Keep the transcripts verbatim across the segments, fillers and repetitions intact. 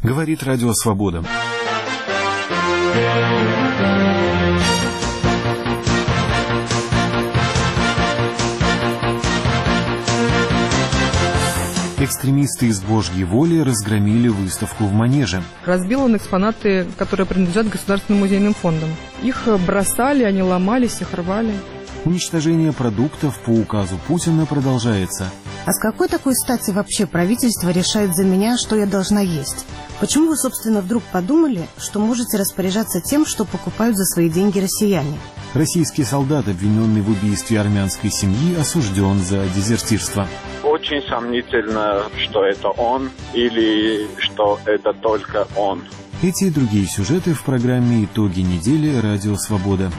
Говорит Радио Свобода. Экстремисты из Божьей воли разгромили выставку в Манеже. Разбил он экспонаты, которые принадлежат государственным музейным фондам. Их бросали, они ломались, их рвали. Уничтожение продуктов по указу Путина продолжается. А с какой такой стати вообще правительство решает за меня, что я должна есть? Почему вы, собственно, вдруг подумали, что можете распоряжаться тем, что покупают за свои деньги россияне? Российский солдат, обвиненный в убийстве армянской семьи, осужден за дезертирство. Очень сомнительно, что это он или что это только он. Эти и другие сюжеты в программе «Итоги недели. Радио Свобода».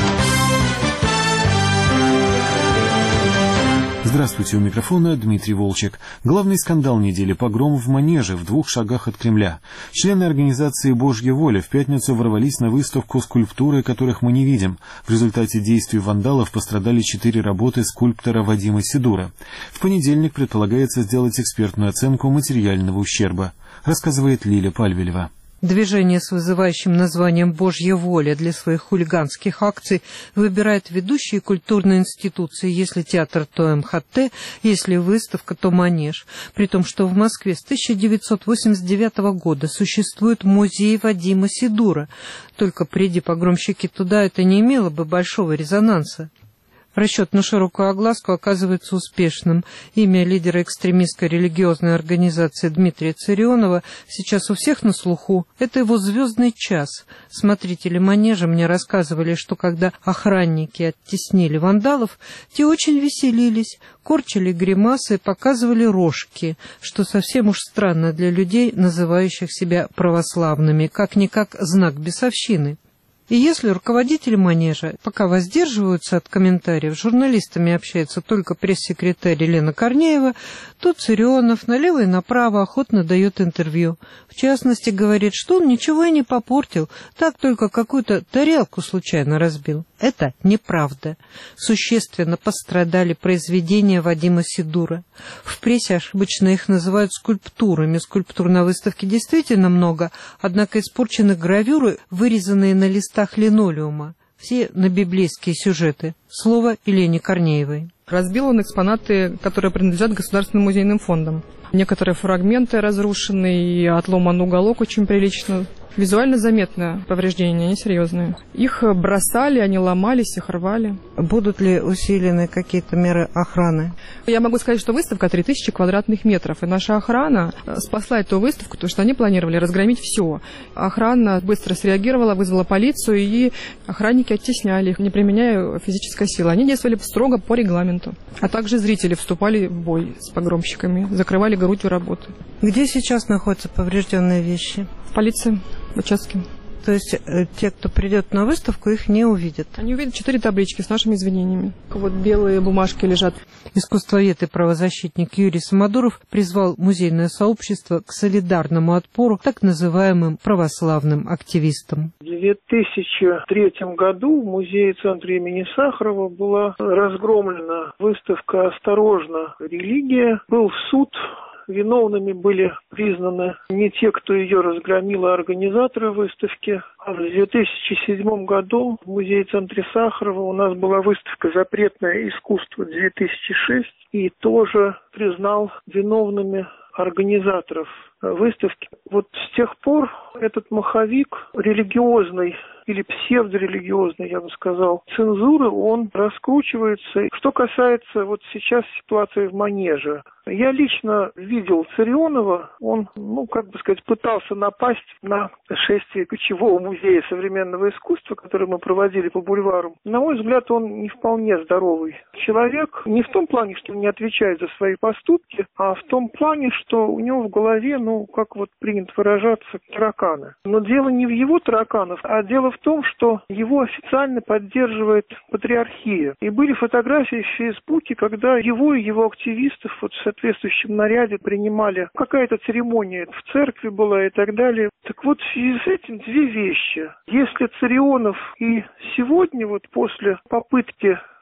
Здравствуйте, у микрофона Дмитрий Волчек. Главный скандал недели — погром в Манеже, в двух шагах от Кремля. Члены организации «Божья воля» в пятницу ворвались на выставку скульптуры, которых мы не видим. В результате действий вандалов пострадали четыре работы скульптора Вадима Сидура. В понедельник предполагается сделать экспертную оценку материального ущерба, рассказывает Лиля Пальвелева. Движение с вызывающим названием «Божья воля» для своих хулиганских акций выбирает ведущие культурные институции, если театр, то эм ха тэ, если выставка, то Манеж. При том, что в Москве с тысяча девятьсот восемьдесят девятого года существует музей Вадима Сидура. Только приди погромщики туда, это не имело бы большого резонанса. Расчет на широкую огласку оказывается успешным. Имя лидера экстремистской религиозной организации Дмитрия Царионова сейчас у всех на слуху. Это его звездный час. Смотрители Манежа мне рассказывали, что когда охранники оттеснили вандалов, те очень веселились, корчили гримасы и показывали рожки, что совсем уж странно для людей, называющих себя православными, как-никак знак бесовщины. И если руководители Манежа пока воздерживаются от комментариев, с журналистами общается только пресс-секретарь Елена Корнеева, то Царионов налево и направо охотно дает интервью. В частности, говорит, что он ничего и не попортил, так только какую-то тарелку случайно разбил. Это неправда. Существенно пострадали произведения Вадима Сидура. В прессе ошибочно их называют скульптурами. Скульптур на выставке действительно много, однако испорчены гравюры, вырезанные на листах линолеума. Все на библейские сюжеты. Слово Елене Корнеевой. Разбил он экспонаты, которые принадлежат государственным музейным фондам. Некоторые фрагменты разрушены, и отломан уголок очень прилично. Визуально заметное повреждения, они серьезные. Их бросали, они ломались, их рвали. Будут ли усилены какие-то меры охраны? Я могу сказать, что выставка три тысячи квадратных метров, и наша охрана спасла эту выставку, потому что они планировали разгромить все. Охрана быстро среагировала, вызвала полицию, и охранники оттесняли их, не применяя физической силы. Они действовали строго по регламенту. А также зрители вступали в бой с погромщиками, закрывали грудью работы. Где сейчас находятся поврежденные вещи? В полиции, в участке. То есть э, те, кто придет на выставку, их не увидят? Они увидят четыре таблички с нашими извинениями. Вот белые бумажки лежат. Искусствовед и правозащитник Юрий Самодуров призвал музейное сообщество к солидарному отпору так называемым православным активистам. В две тысячи третьем году в музее-центре имени Сахарова была разгромлена выставка «Осторожно, религия». Был суд. Виновными были признаны не те, кто ее разгромил, а организаторы выставки. А в две тысячи седьмом году в музее-центре Сахарова у нас была выставка «Запретное искусство-две тысячи шесть», и тоже признал виновными организаторов выставки. Вот с тех пор этот маховик религиозный или псевдорелигиозной, я бы сказал, цензуры, он раскручивается. Что касается вот сейчас ситуации в Манеже, я лично видел Царионова, он, ну, как бы сказать, пытался напасть на шествие Кочевого музея современного искусства, которое мы проводили по бульвару. На мой взгляд, он не вполне здоровый человек, не в том плане, что он не отвечает за свои поступки, а в том плане, что у него в голове, ну, как вот принято выражаться, тараканы. Но дело не в его тараканах, а дело в том, что его официально поддерживает патриархия. И были фотографии в Фейсбуке, когда его и его активистов вот в соответствующем наряде принимали. Какая-то церемония в церкви была и так далее. Так вот, в связи с этим две вещи. Если Царионов и сегодня, вот после попытки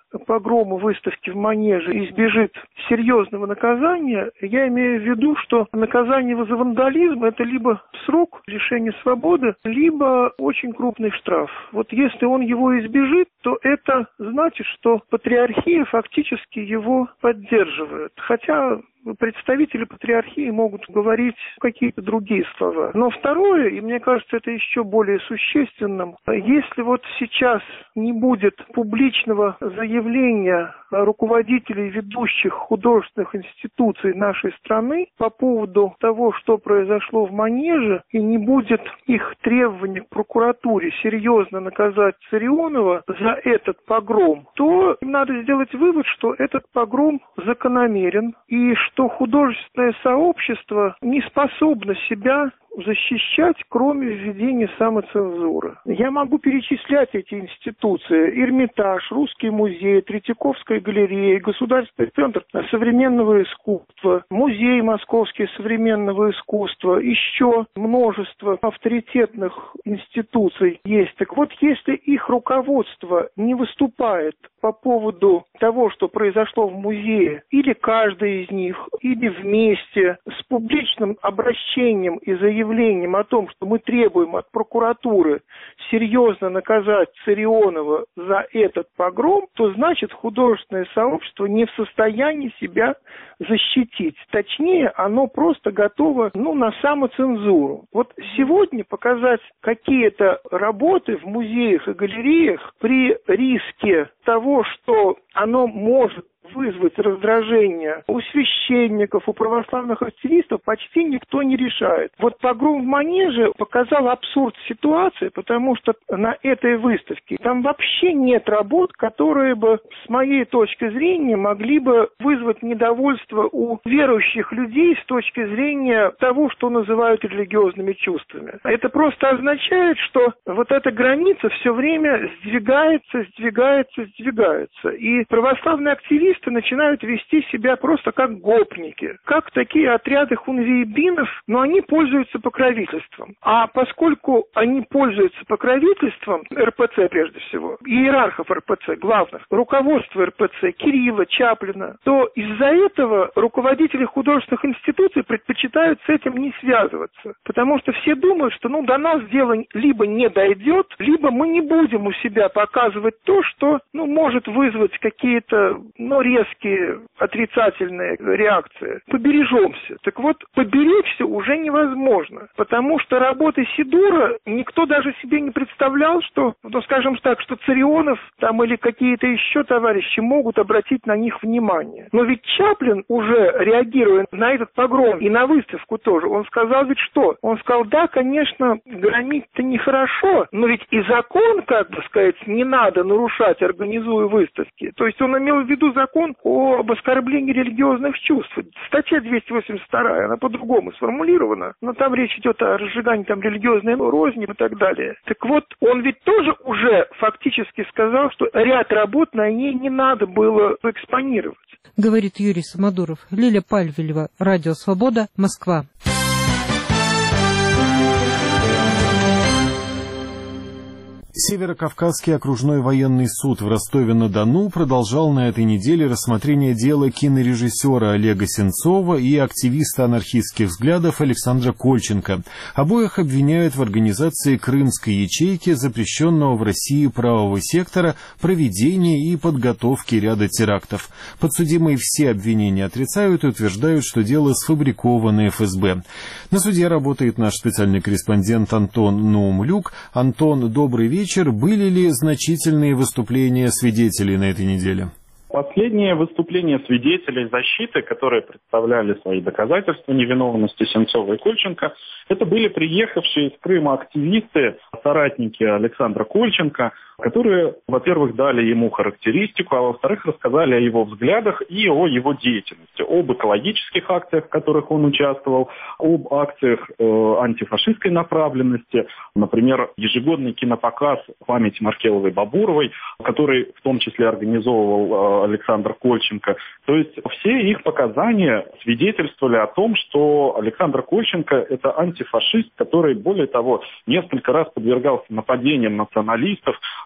погрома выставки в Манеже избежит серьезного наказания, я имею в виду, что наказание за вандализм – это либо срок лишения свободы, либо очень крупный штраф. Вот если он его избежит, то это значит, что патриархия фактически его поддерживает. Хотя представители патриархии могут говорить какие-то другие слова. Но второе, и мне кажется, это еще более существенным, если вот сейчас не будет публичного заявления руководителей ведущих художественных институций нашей страны по поводу того, что произошло в Манеже, и не будет их требований к прокуратуре серьезно наказать Царионова за этот погром, то надо сделать вывод, что этот погром закономерен, и что художественное сообщество не способно себя защищать, кроме введения самоцензуры. Я могу перечислять эти институции: Эрмитаж, Русский музей, Третьяковская галерея, Государственный центр современного искусства, Музей Московский современного искусства, еще множество авторитетных институций есть. Так вот, если их руководство не выступает по поводу того, что произошло в музее, или каждый из них, или вместе с публичным обращением и заявлением заявлением о том, что мы требуем от прокуратуры серьезно наказать Царионова за этот погром, то значит художественное сообщество не в состоянии себя защитить. Точнее, оно просто готово ну, на самоцензуру. Вот сегодня показать какие-то работы в музеях и галереях при риске того, что оно может вызвать раздражение у священников, у православных активистов, почти никто не решает. Вот погром в Манеже показал абсурд ситуации, потому что на этой выставке там вообще нет работ, которые бы, с моей точки зрения, могли бы вызвать недовольство у верующих людей с точки зрения того, что называют религиозными чувствами. Это просто означает, что вот эта граница все время сдвигается, сдвигается, сдвигается. И православные активисты начинают вести себя просто как гопники, как такие отряды хунвейбинов, но они пользуются покровительством. А поскольку они пользуются покровительством, эр пэ цэ прежде всего, иерархов эр пэ цэ, главных, руководства эр пэ цэ, Кирилла, Чаплина, то из-за этого руководители художественных институций предпочитают с этим не связываться. Потому что все думают, что ну, до нас дело либо не дойдет, либо мы не будем у себя показывать то, что ну, может вызвать какие-то ну, резкие отрицательные реакции. Побережемся. Так вот, поберечься уже невозможно, потому что работы Сидора никто даже себе не представлял, что, ну, скажем так, что Царионов там или какие-то еще товарищи могут обратить на них внимание. Но ведь Чаплин, уже реагируя на этот погром и на выставку тоже, он сказал ведь что? Он сказал, да, конечно, громить-то нехорошо, но ведь и закон, как бы сказать, не надо нарушать, организуя выставки. То есть он имел в виду закон об оскорблении религиозных чувств. Статья двести восемьдесят два, она по-другому сформулирована, но там речь идет о разжигании там религиозной розни и так далее. Так вот, он ведь тоже уже фактически сказал, что ряд работ на ней не надо было экспонировать. Говорит Юрий Самодуров. Лиля Пальвелева, Радио Свобода, Москва. Северокавказский окружной военный суд в Ростове-на-Дону продолжал на этой неделе рассмотрение дела кинорежиссера Олега Сенцова и активиста анархистских взглядов Александра Кольченко. Обоих обвиняют в организации крымской ячейки, запрещенного в России правого сектора, проведении и подготовки ряда терактов. Подсудимые все обвинения отрицают и утверждают, что дело сфабриковано эф эс бэ. На суде работает наш специальный корреспондент Антон Наумлюк. Антон, добрый вечер. Были ли значительные выступления свидетелей на этой неделе? Последние выступления свидетелей защиты, которые представляли свои доказательства невиновности Сенцова и Кольченко, это были приехавшие из Крыма активисты, соратники Александра Кольченко, которые, во-первых, дали ему характеристику, а во-вторых, рассказали о его взглядах и о его деятельности, об экологических акциях, в которых он участвовал, об акциях э, антифашистской направленности, например, ежегодный кинопоказ памяти Маркеловой-Бабуровой, который в том числе организовывал э, Александр Кольченко. То есть все их показания свидетельствовали о том, что Александр Кольченко – это антифашист, который, более того, несколько раз подвергался нападениям националистов,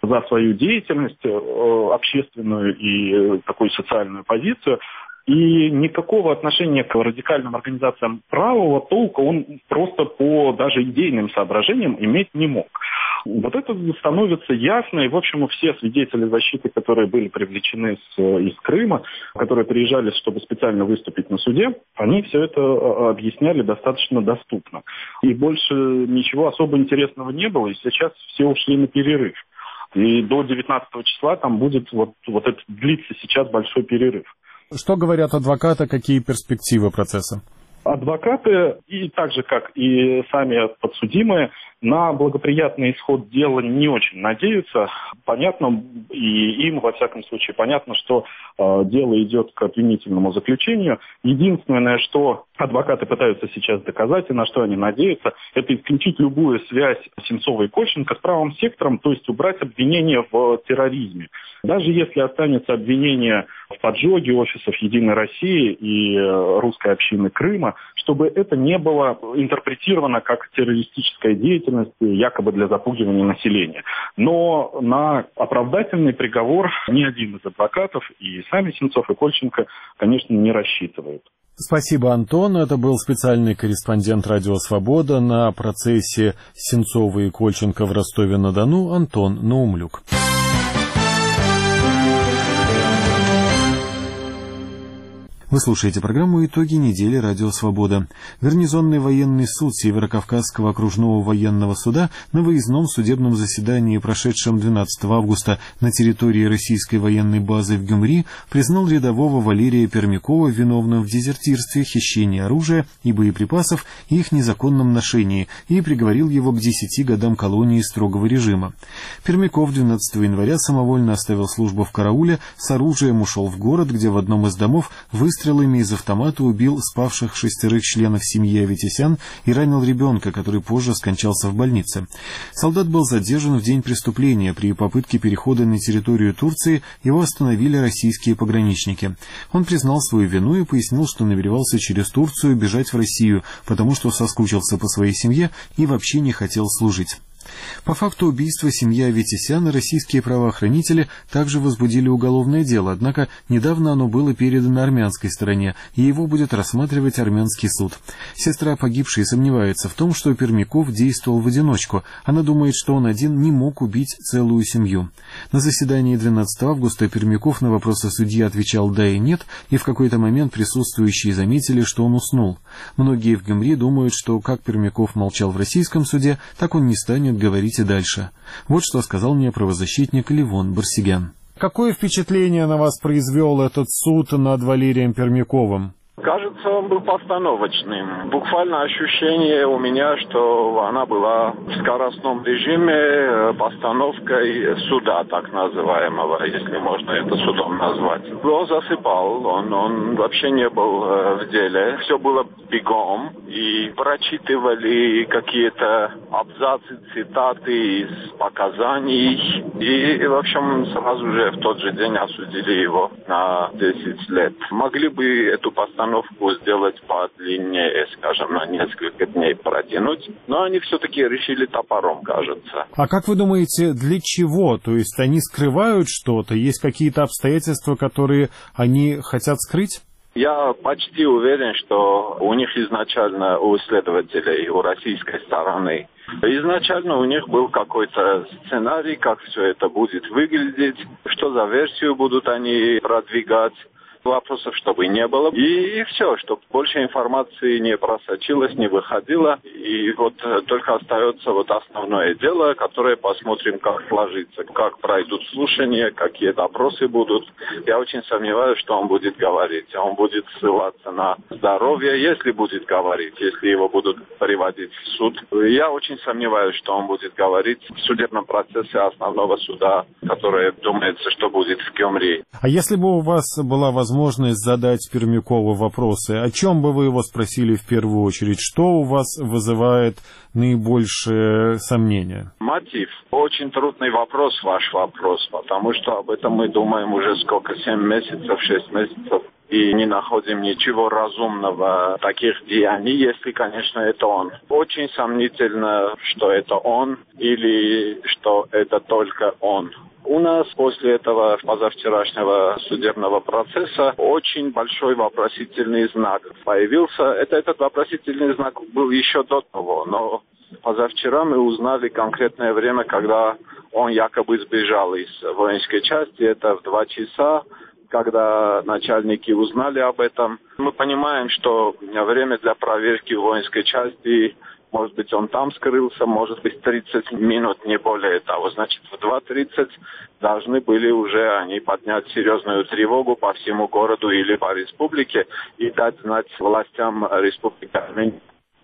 за свою деятельность, общественную и такую социальную позицию. И никакого отношения к радикальным организациям правого толка он просто по даже идейным соображениям иметь не мог. Вот это становится ясно, и, в общем, все свидетели защиты, которые были привлечены с, из Крыма, которые приезжали, чтобы специально выступить на суде, они все это объясняли достаточно доступно. И больше ничего особо интересного не было, и сейчас все ушли на перерыв. И до девятнадцатого числа там будет вот, вот это длится сейчас большой перерыв. Что говорят адвокаты, какие перспективы процесса? Адвокаты, и так же, как и сами подсудимые, на благоприятный исход дела не очень надеются. Понятно, и им, во всяком случае, понятно, что э, дело идет к обвинительному заключению. Единственное, что адвокаты пытаются сейчас доказать, и на что они надеются, это исключить любую связь Сенцова и Кольченко с правым сектором, то есть убрать обвинение в терроризме. Даже если останется обвинение в поджоге офисов «Единой России» и э, русской общины Крыма, чтобы это не было интерпретировано как террористическая деятельность, якобы для запугивания населения. Но на оправдательный приговор ни один из адвокатов, и сами Сенцов и Кольченко, конечно, не рассчитывают. Спасибо, Антон. Это был специальный корреспондент «Радио Свобода» на процессе Сенцова и Кольченко в Ростове-на-Дону Антон Наумлюк. Вы слушаете программу «Итоги недели. Радио Свобода». Гарнизонный военный суд Северокавказского окружного военного суда на выездном судебном заседании, прошедшем двенадцатого августа на территории российской военной базы в Гюмри, признал рядового Валерия Пермякова виновным в дезертирстве, хищении оружия и боеприпасов и их незаконном ношении и приговорил его к десяти годам колонии строгого режима. Пермяков двенадцатого января самовольно оставил службу в карауле, с оружием ушел в город, где в одном из домов выстрелил Выстрелами из автомата убил спавших шестерых членов семьи Аветисян и ранил ребенка, который позже скончался в больнице. Солдат был задержан в день преступления. При попытке перехода на территорию Турции его остановили российские пограничники. Он признал свою вину и пояснил, что намеревался через Турцию бежать в Россию, потому что соскучился по своей семье и вообще не хотел служить. По факту убийства семьи Аветисяна российские правоохранители также возбудили уголовное дело, однако недавно оно было передано армянской стороне, и его будет рассматривать армянский суд. Сестра погибшей сомневается в том, что Пермяков действовал в одиночку. Она думает, что он один не мог убить целую семью. На заседании двенадцатого августа Пермяков на вопросы судьи отвечал «да» и «нет», и в какой-то момент присутствующие заметили, что он уснул. Многие в Гюмри думают, что как Пермяков молчал в российском суде, так он не станет говорить и дальше. Вот что сказал мне правозащитник Левон Барсигян. Какое впечатление на вас произвел этот суд над Валерием Пермяковым? Кажется, он был постановочным. Буквально ощущение у меня, что она была в скоростном режиме постановкой суда, так называемого, если можно это судом назвать. Он засыпал, он, он вообще не был в деле. Все было бегом, и прочитывали какие-то абзацы, цитаты из показаний. И, в общем, сразу же в тот же день осудили его на десять лет. Могли бы эту постановку сделать подлиннее, скажем, на несколько дней протянуть, но они все-таки решили топором, кажется. А как вы думаете, для чего? То есть они скрывают что-то? Есть какие-то обстоятельства, которые они хотят скрыть? Я почти уверен, что у них изначально, у следователей, у российской стороны, изначально у них был какой-то сценарий, как все это будет выглядеть, что за версию будут они продвигать. Вопросов, чтобы не было. И, и все, чтобы больше информации не просочилось, не выходило. И вот только остается вот основное дело, которое посмотрим, как сложится, как пройдут слушания, какие допросы будут. Я очень сомневаюсь, что он будет говорить. Он будет ссылаться на здоровье, если будет говорить, если его будут приводить в суд. Я очень сомневаюсь, что он будет говорить в судебном процессе основного суда, который думается, что будет в Гюмри. А если бы у вас была возможность возможность задать Пермякову вопросы, о чем бы вы его спросили в первую очередь? Что у вас вызывает наибольшее сомнение? Мотив. Очень трудный вопрос, ваш вопрос, потому что об этом мы думаем уже сколько, семь месяцев, шесть месяцев. и не находим ничего разумного в таких деяниях, если, конечно, это он. Очень сомнительно, что это он или что это только он. У нас после этого позавчерашнего судебного процесса очень большой вопросительный знак появился. Это, этот вопросительный знак был еще до того, но позавчера мы узнали конкретное время, когда он якобы сбежал из воинской части. Это в два часа, когда начальники узнали об этом. Мы понимаем, что время для проверки воинской части, может быть, он там скрылся, может быть, тридцать минут, не более того. Значит, в два тридцать должны были уже они поднять серьезную тревогу по всему городу или по республике и дать знать властям Республики Армения.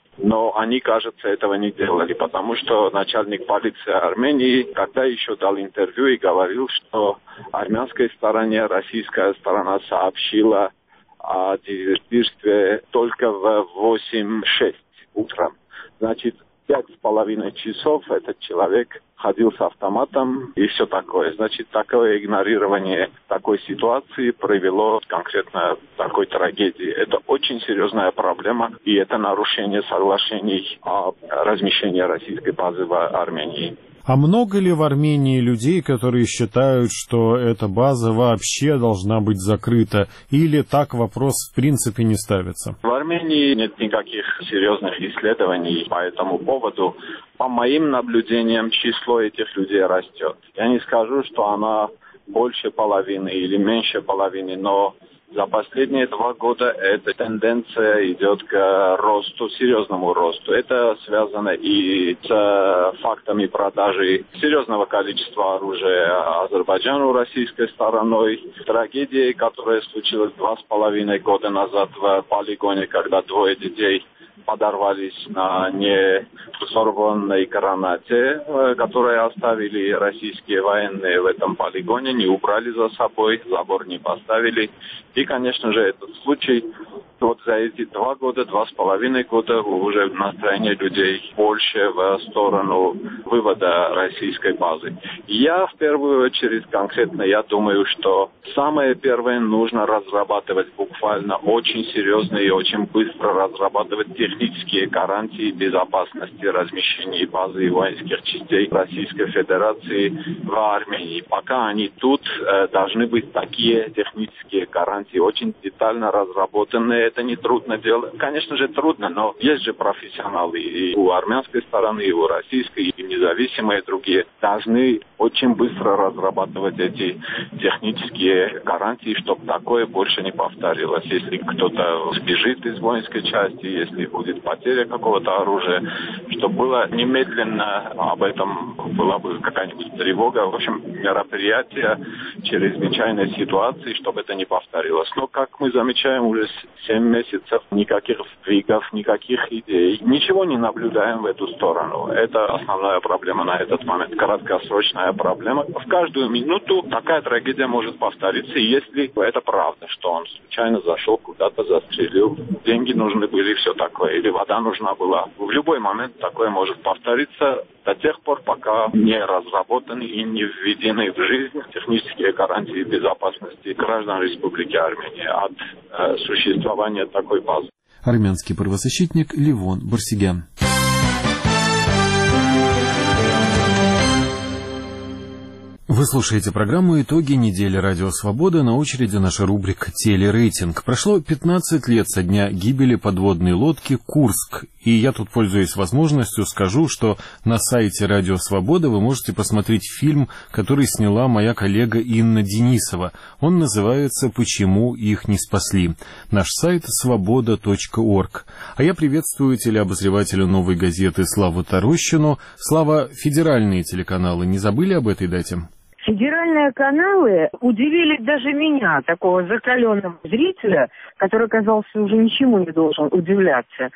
Но они, кажется, этого не делали, потому что начальник полиции Армении когда еще дал интервью и говорил, что армянской стороне российская сторона сообщила о дезертирстве только в восемь шесть утром. Значит, пять с половиной часов этот человек ходил с автоматом и все такое. Значит, такое игнорирование такой ситуации привело конкретно к такой трагедии. Это очень серьезная проблема, и это нарушение соглашений о размещении российской базы в Армении. А много ли в Армении людей, которые считают, что эта база вообще должна быть закрыта, или так вопрос в принципе не ставится? В Армении нет никаких серьезных исследований по этому поводу. По моим наблюдениям, число этих людей растет. Я не скажу, что она больше половины или меньше половины, но за последние два года эта тенденция идет к росту, серьезному росту. Это связано и с фактами продажи серьезного количества оружия Азербайджану российской стороной. Трагедия, которая случилась два с половиной года назад в полигоне, когда двое детей подорвались на невзорванной гранате, которую оставили российские военные в этом полигоне, не убрали за собой, забор не поставили. И, конечно же, этот случай, вот за эти два года, два с половиной года уже настроение людей больше в сторону вывода российской базы. Я в первую очередь конкретно, я думаю, что самое первое нужно разрабатывать буквально очень серьезно и очень быстро разрабатывать технические гарантии безопасности размещения базы и воинских частей Российской Федерации в Армении. Пока они тут, э, должны быть такие технические гарантии, очень детально разработанные. Это не трудно делать. Конечно же, трудно, но есть же профессионалы и у армянской стороны, и у российской, и независимые другие. Должны очень быстро разрабатывать эти технические гарантии, чтобы такое больше не повторилось. Если кто-то сбежит из воинской части, если будет потеря какого-то оружия, чтобы было немедленно об этом была бы какая-нибудь тревога. В общем, мероприятия чрезвычайной ситуации, чтобы это не повторилось. Но, как мы замечаем, уже семь месяцев никаких сдвигов, никаких идей. Ничего не наблюдаем в эту сторону. Это основная проблема на этот момент. Краткосрочная проблема. В каждую минуту такая трагедия может повториться, если это правда, что он случайно зашел куда-то, застрелил. Деньги нужны были, все такое. Или вода нужна была. В любой момент такое может повториться до тех пор, пока не разработаны и не введены в жизнь технические гарантии безопасности граждан Республики Армения от э, существования такой базы. Армянский правозащитник Левон Барсигян. Вы слушаете программу «Итоги недели Радио Свобода». На очереди наша рубрика «Телерейтинг». Прошло пятнадцать лет со дня гибели подводной лодки «Курск». И я тут, пользуясь возможностью, скажу, что на сайте Радио Свобода вы можете посмотреть фильм, который сняла моя коллега Инна Денисова. Он называется «Почему их не спасли». Наш сайт свобода точка орг. А я приветствую телеобозревателя «Новой газеты» Славу Тарощину. Слава, федеральные телеканалы не забыли об этой дате? Федеральные каналы удивили даже меня, такого закаленного зрителя, который, казалось, уже ничему не должен удивляться.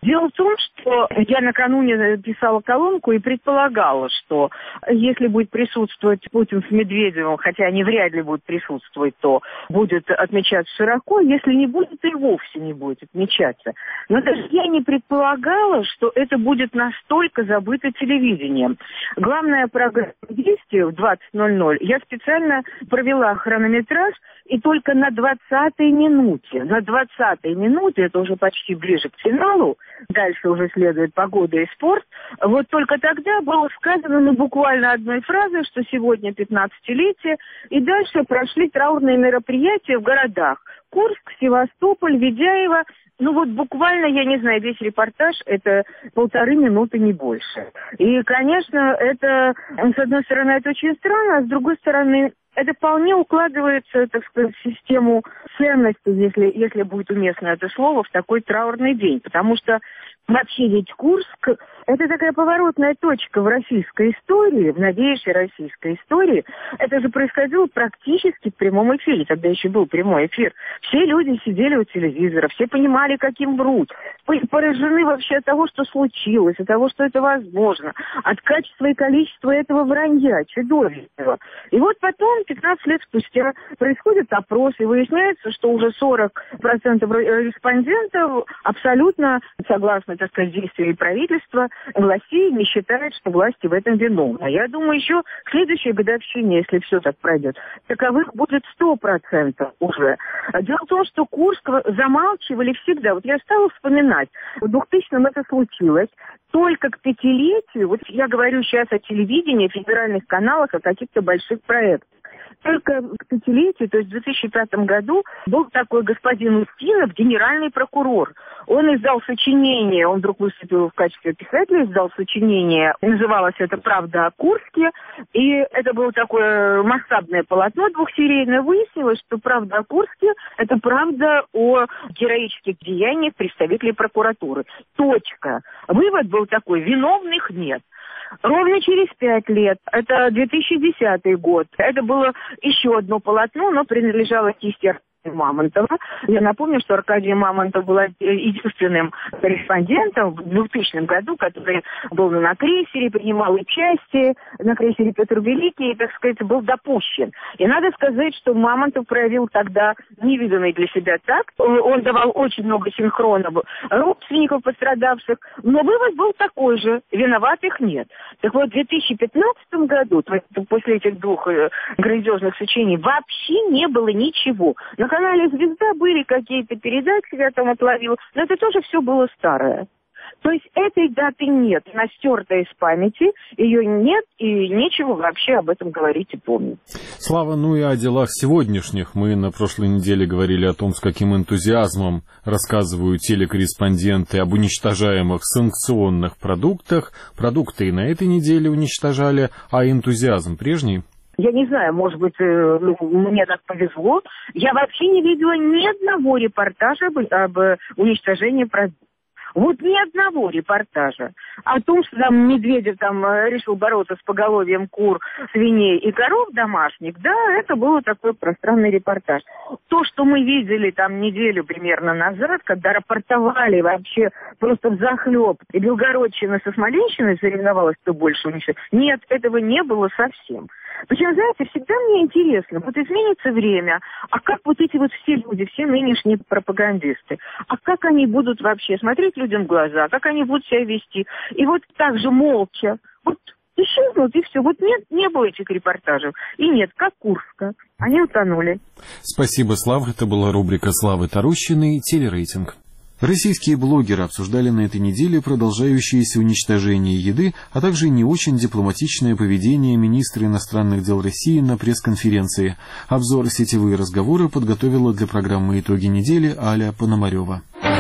Дело в том, что я накануне писала колонку и предполагала, что если будет присутствовать Путин с Медведевым, хотя они вряд ли будут присутствовать, то будет отмечаться широко, если не будет, и вовсе не будет отмечаться. Но даже я не предполагала, что это будет настолько забыто телевидением. Главная программа «Вести» в двадцать ноль ноль я специально провела хронометраж, и только на двадцатой минуте, на двадцатой минуте, это уже почти ближе к финалу, дальше уже следует погода и спорт, вот только тогда было сказано, ну, буквально одной фразой, что сегодня пятнадцатилетие, и дальше прошли траурные мероприятия в городах. Курск, Севастополь, Ведяево. Ну вот буквально, я не знаю, весь репортаж это полторы минуты, не больше. И, конечно, это, с одной стороны, это очень странно, а с другой стороны, это вполне укладывается, так сказать, в систему ценностей, если, если будет уместно это слово, в такой траурный день. Потому что вообще ведь Курск – это такая поворотная точка в российской истории, в новейшей российской истории. Это же происходило практически в прямом эфире, тогда еще был прямой эфир. Все люди сидели у телевизора, все понимали, как им врут. Поражены вообще от того, что случилось, от того, что это возможно, от качества и количества этого вранья, чудовищного. И вот потом, пятнадцать лет спустя, происходит опрос, и выясняется, что уже сорок процентов респондентов абсолютно согласно, так сказать, действиям правительства, властей не считают, что власти в этом виновны. А я думаю, еще в следующей годовщине, если все так пройдет, таковых будет сто процентов уже. Дело в том, что Курск замалчивали всегда. Вот я стала вспоминать, в двухтысячном это случилось, только к пятилетию, вот я говорю сейчас о телевидении, федеральных каналах, о каких-то больших проектах. Только к пятилетию, то есть в две тысячи пятом году, был такой господин Устинов, генеральный прокурор. Он издал сочинение, он вдруг выступил в качестве писателя, издал сочинение, называлось это «Правда о Курске», и это было такое масштабное полотно двухсерийное. Выяснилось, что «Правда о Курске» — это правда о героических деяниях представителей прокуратуры. Точка. Вывод был такой: виновных нет. Ровно через пять лет, это две тысячи десятый год, это было еще одно полотно, но принадлежало кисти Аркадия Мамонтова. Я напомню, что Аркадий Мамонтов был единственным корреспондентом в двухтысячном году, который был на крейсере, принимал участие на крейсере Петр Великий и, так сказать, был допущен. И надо сказать, что Мамонтов проявил тогда невиданный для себя такт. Он давал очень много синхронов родственников пострадавших, но вывод был такой же: виноватых нет. Так вот, в две тысячи пятнадцатом году, после этих двух грандиозных сочинений, вообще не было ничего. На канале «Звезда» были какие-то передачи, я там отловила, но это тоже все было старое. То есть этой даты нет, она стерта из памяти, ее нет, и нечего вообще об этом говорить и помнить. Слава, ну и о делах сегодняшних. Мы на прошлой неделе говорили о том, с каким энтузиазмом рассказывают телекорреспонденты об уничтожаемых санкционных продуктах. Продукты и на этой неделе уничтожали, а энтузиазм прежний? Я не знаю, может быть, ну, мне так повезло. Я вообще не видела ни одного репортажа об, об уничтожении продуктов. Вот ни одного репортажа о том, что там Медведев там решил бороться с поголовьем кур, свиней и коров домашних, да, это был такой пространный репортаж. То, что мы видели там неделю примерно назад, когда рапортовали вообще просто взахлеб, и Белгородчина со Смоленщиной соревновалась, кто больше уничтожил, нет, этого не было совсем. Причем, знаете, всегда мне интересно, вот изменится время, а как вот эти вот все люди, все нынешние пропагандисты, а как они будут вообще смотреть людям в глаза, как они будут себя вести, и вот так же молча, вот исчезнут, и все. Вот нет, не было этих репортажей. И нет, как Курска. Они утонули. Спасибо, Слава. Это была рубрика Славы Тарущиной «Телерейтинг». Российские блогеры обсуждали на этой неделе продолжающееся уничтожение еды, а также не очень дипломатичное поведение министра иностранных дел России на пресс-конференции. Обзор «Сетевые разговоры» подготовила для программы «Итоги недели» Аля Пономарева.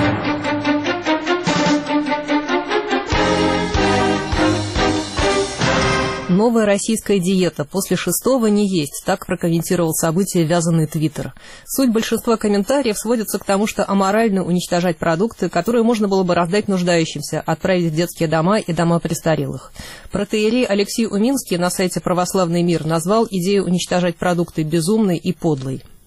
Новая российская диета. После шестого не есть. Так прокомментировал событие вязаный твиттер. Суть большинства комментариев сводится к тому, что аморально уничтожать продукты, которые можно было бы раздать нуждающимся, отправить в детские дома и дома престарелых. Протоиерей Алексей Уминский на сайте «Православный мир» назвал идею уничтожать продукты безумной и подлой.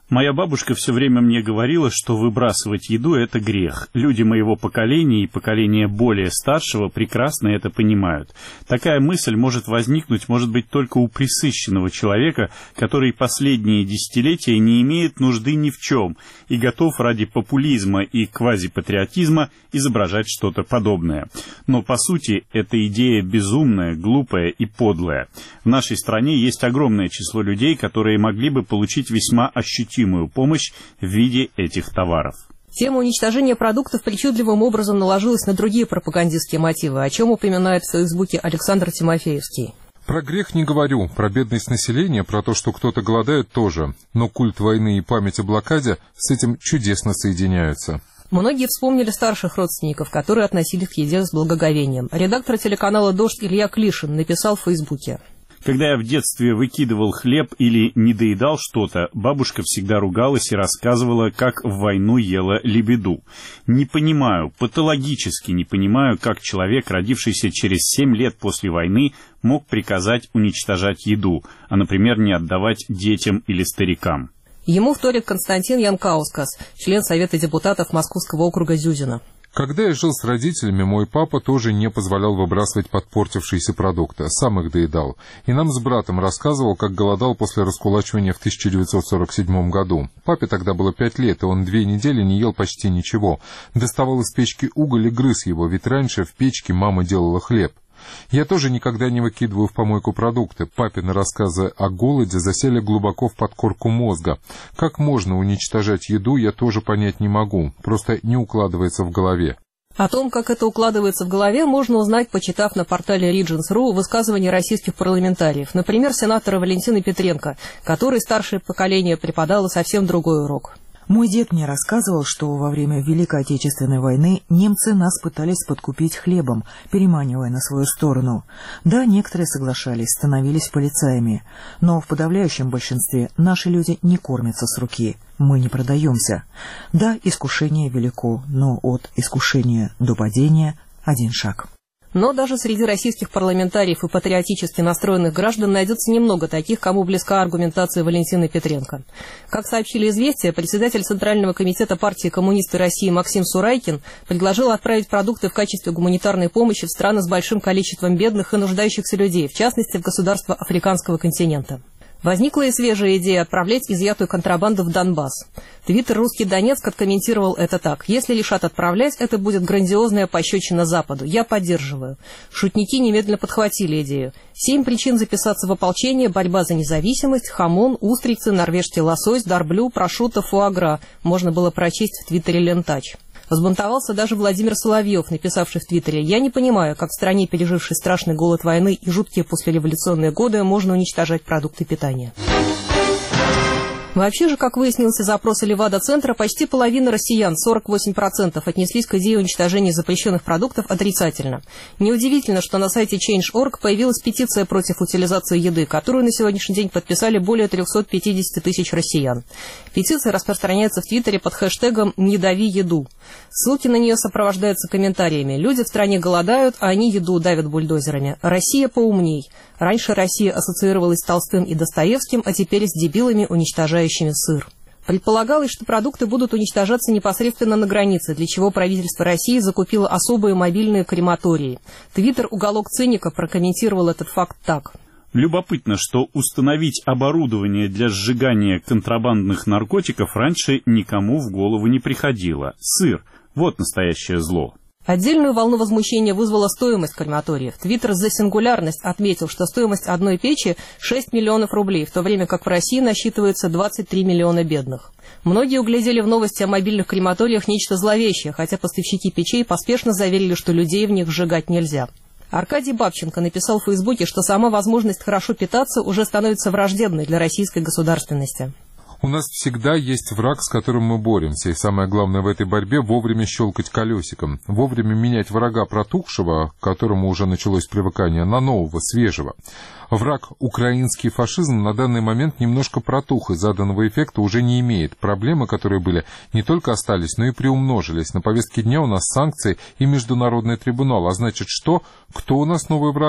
Моя бабушка все время мне говорила, что выбрасывать еду – это грех. Люди моего поколения и поколения более старшего прекрасно это понимают. Такая мысль может возникнуть, может быть, только у пресыщенного человека, который последние десятилетия не имеет нужды ни в чем и готов ради популизма и квазипатриотизма изображать что-то подобное. Но, по сути, эта идея безумная, глупая и подлая. В нашей стране есть огромное число людей, которые могли бы получить весьма ощутимую помощь в виде этих товаров. Тема уничтожения продуктов причудливым образом наложилась на другие пропагандистские мотивы, о чем упоминает в Фейсбуке Александр Тимофеевский. Про грех не говорю, про бедность населения, про то, что кто-то голодает, тоже. Но культ войны и память о блокаде с этим чудесно соединяются. Многие вспомнили старших родственников, которые относились к еде с благоговением. Редактор телеканала «Дождь» Илья Клишин написал в Фейсбуке. Когда я в детстве выкидывал хлеб или недоедал что-то, бабушка всегда ругалась и рассказывала, как в войну ела лебеду. Не понимаю, патологически не понимаю, как человек, родившийся через семь лет после войны, мог приказать уничтожать еду, а, например, не отдавать детям или старикам. Ему вторит Константин Янкаускас, член Совета депутатов Московского округа Зюзина. Когда я жил с родителями, мой папа тоже не позволял выбрасывать подпортившиеся продукты, сам их доедал. И нам с братом рассказывал, как голодал после раскулачивания в тысяча девятьсот сорок седьмом году. Папе тогда было пять лет, и он две недели не ел почти ничего. Доставал из печки уголь и грыз его, ведь раньше в печке мама делала хлеб. Я тоже никогда не выкидываю в помойку продукты. Папины рассказы о голоде засели глубоко в подкорку мозга. Как можно уничтожать еду, я тоже понять не могу. Просто не укладывается в голове. О том, как это укладывается в голове, можно узнать, почитав на портале Regions точка ру высказывания российских парламентариев. Например, сенатора Валентины Петренко, которой старшее поколение преподало совсем другой урок. Мой дед мне рассказывал, что во время Великой Отечественной войны немцы нас пытались подкупить хлебом, переманивая на свою сторону. Да, некоторые соглашались, становились полицаями. Но в подавляющем большинстве наши люди не кормятся с руки. Мы не продаемся. Да, искушение велико, но от искушения до падения один шаг. Но даже среди российских парламентариев и патриотически настроенных граждан найдется немного таких, кому близка аргументация Валентины Петренко. Как сообщили «Известия», председатель Центрального комитета партии «Коммунисты России» Максим Сурайкин предложил отправить продукты в качестве гуманитарной помощи в страны с большим количеством бедных и нуждающихся людей, в частности, в государства африканского континента. Возникла и свежая идея отправлять изъятую контрабанду в Донбасс. Твиттер «Русский Донецк» откомментировал это так. «Если решат отправлять, это будет грандиозная пощечина Западу. Я поддерживаю». Шутники немедленно подхватили идею. Семь причин записаться в ополчение, борьба за независимость, хамон, устрицы, норвежский лосось, дарблю, прошутто, фуагра. Можно было прочесть в твиттере «Лентач». Взбунтовался даже Владимир Соловьев, написавший в Твиттере: «Я не понимаю, как в стране, пережившей страшный голод войны и жуткие послереволюционные годы, можно уничтожать продукты питания». Вообще же, как выяснилось из опроса Левада-центра, почти половина россиян, сорок восемь процентов, отнеслись к идее уничтожения запрещенных продуктов отрицательно. Неудивительно, что на сайте чейндж точка орг появилась петиция против утилизации еды, которую на сегодняшний день подписали более триста пятьдесят тысяч россиян. Петиция распространяется в Твиттере под хэштегом «Не дави еду». Ссылки на нее сопровождаются комментариями: «Люди в стране голодают, а они еду давят бульдозерами. Россия поумней. Раньше Россия ассоциировалась с Толстым и Достоевским, а теперь с дебилами, уничтожающими сыр». Предполагалось, что продукты будут уничтожаться непосредственно на границе, для чего правительство России закупило особые мобильные крематории. Твиттер «Уголок циника» прокомментировал этот факт так. Любопытно, что установить оборудование для сжигания контрабандных наркотиков раньше никому в голову не приходило. Сыр – вот настоящее зло. Отдельную волну возмущения вызвала стоимость крематориев. Твиттер «За сингулярность» отметил, что стоимость одной печи – шесть миллионов рублей, в то время как в России насчитывается двадцать три миллиона бедных. Многие углядели в новости о мобильных крематориях нечто зловещее, хотя поставщики печей поспешно заверили, что людей в них сжигать нельзя. Аркадий Бабченко написал в Фейсбуке, что сама возможность хорошо питаться уже становится враждебной для российской государственности. У нас всегда есть враг, с которым мы боремся, и самое главное в этой борьбе — вовремя щелкать колесиком, вовремя менять врага протухшего, к которому уже началось привыкание, на нового, свежего. Враг украинский фашизм на данный момент немножко протух, и заданного эффекта уже не имеет. Проблемы, которые были, не только остались, но и приумножились. На повестке дня у нас санкции и международный трибунал. А значит что? Кто у нас новый враг?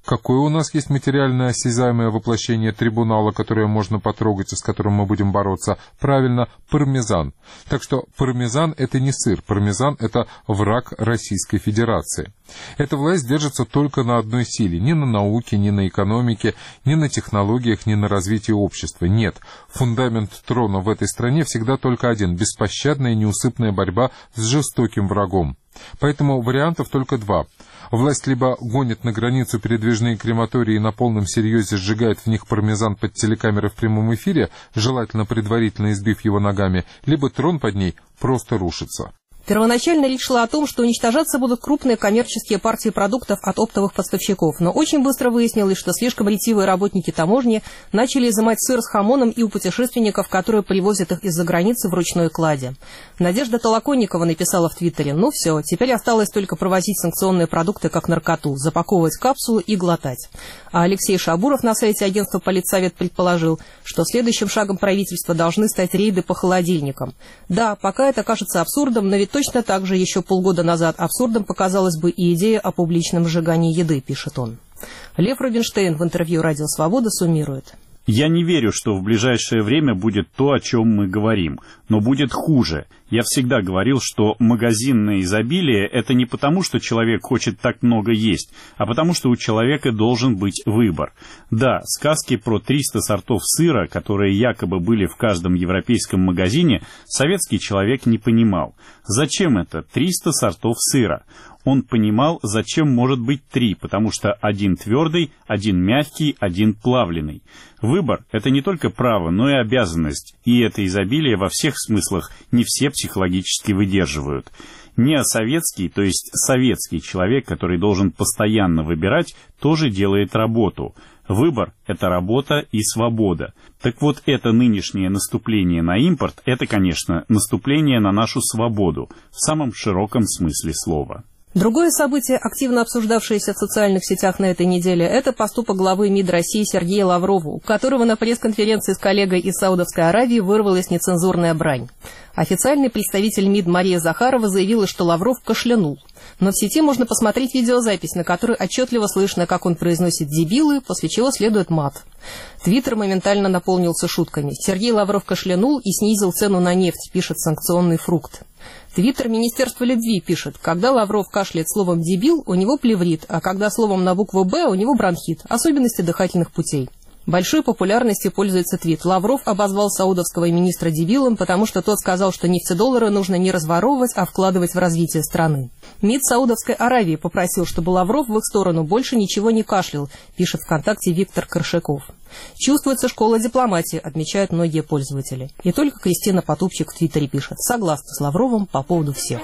Какое у нас есть материальное осязаемое воплощение трибунала, которое можно потрогать и с которым мы будем бороться? Правильно, пармезан. Так что пармезан — это не сыр, пармезан — это враг Российской Федерации. Эта власть держится только на одной силе, ни на науке, ни на экономике, ни на технологиях, ни на развитии общества. Нет, фундамент трона в этой стране всегда только один — беспощадная и неусыпная борьба с жестоким врагом. Поэтому вариантов только два. Власть либо гонит на границу передвижные крематории и на полном серьезе сжигает в них пармезан под телекамерой в прямом эфире, желательно предварительно избив его ногами, либо трон под ней просто рушится. Первоначально речь шла о том, что уничтожаться будут крупные коммерческие партии продуктов от оптовых поставщиков, но очень быстро выяснилось, что слишком ретивые работники таможни начали изымать сыр с хамоном и у путешественников, которые привозят их из-за границы в ручной кладе. Надежда Толоконникова написала в Твиттере: «Ну все, теперь осталось только провозить санкционные продукты как наркоту, запаковывать капсулу и глотать». А Алексей Шабуров на сайте агентства «Политсовет» предположил, что следующим шагом правительства должны стать рейды по холодильникам. Да, пока это кажется абсурдом, но ведь точно так же еще полгода назад абсурдом показалась бы и идея о публичном сжигании еды, пишет он. Лев Рубинштейн в интервью «Радио Свобода» суммирует. Я не верю, что в ближайшее время будет то, о чем мы говорим, но будет хуже. Я всегда говорил, что магазинное изобилие – это не потому, что человек хочет так много есть, а потому, что у человека должен быть выбор. Да, сказки про триста сортов сыра, которые якобы были в каждом европейском магазине, советский человек не понимал. Зачем это триста сортов сыра? Он понимал, зачем может быть три, потому что один твердый, один мягкий, один плавленый. Выбор – это не только право, но и обязанность, и это изобилие во всех смыслах не все психологически выдерживают. Неосоветский, то есть советский человек, который должен постоянно выбирать, тоже делает работу. Выбор – это работа и свобода. Так вот, это нынешнее наступление на импорт – это, конечно, наступление на нашу свободу в самом широком смысле слова. Другое событие, активно обсуждавшееся в социальных сетях на этой неделе, это поступок главы МИД России Сергея Лаврова, у которого на пресс-конференции с коллегой из Саудовской Аравии вырвалась нецензурная брань. Официальный представитель МИД Мария Захарова заявила, что Лавров кашлянул. Но в сети можно посмотреть видеозапись, на которой отчетливо слышно, как он произносит «дебилы», после чего следует мат. Твиттер моментально наполнился шутками. Сергей Лавров кашлянул и снизил цену на нефть, пишет санкционный фрукт. Твиттер Министерства любви пишет: когда Лавров кашляет словом «дебил», у него плеврит, а когда словом на букву «Б», у него бронхит, особенности дыхательных путей. Большой популярностью пользуется твит. Лавров обозвал саудовского министра дебилом, потому что тот сказал, что нефтедоллары нужно не разворовывать, а вкладывать в развитие страны. МИД Саудовской Аравии попросил, чтобы Лавров в их сторону больше ничего не кашлял, пишет ВКонтакте Виктор Коршаков. Чувствуется школа дипломатии, отмечают многие пользователи. И только Кристина Потупчик в Твиттере пишет: согласна с Лавровым по поводу всех.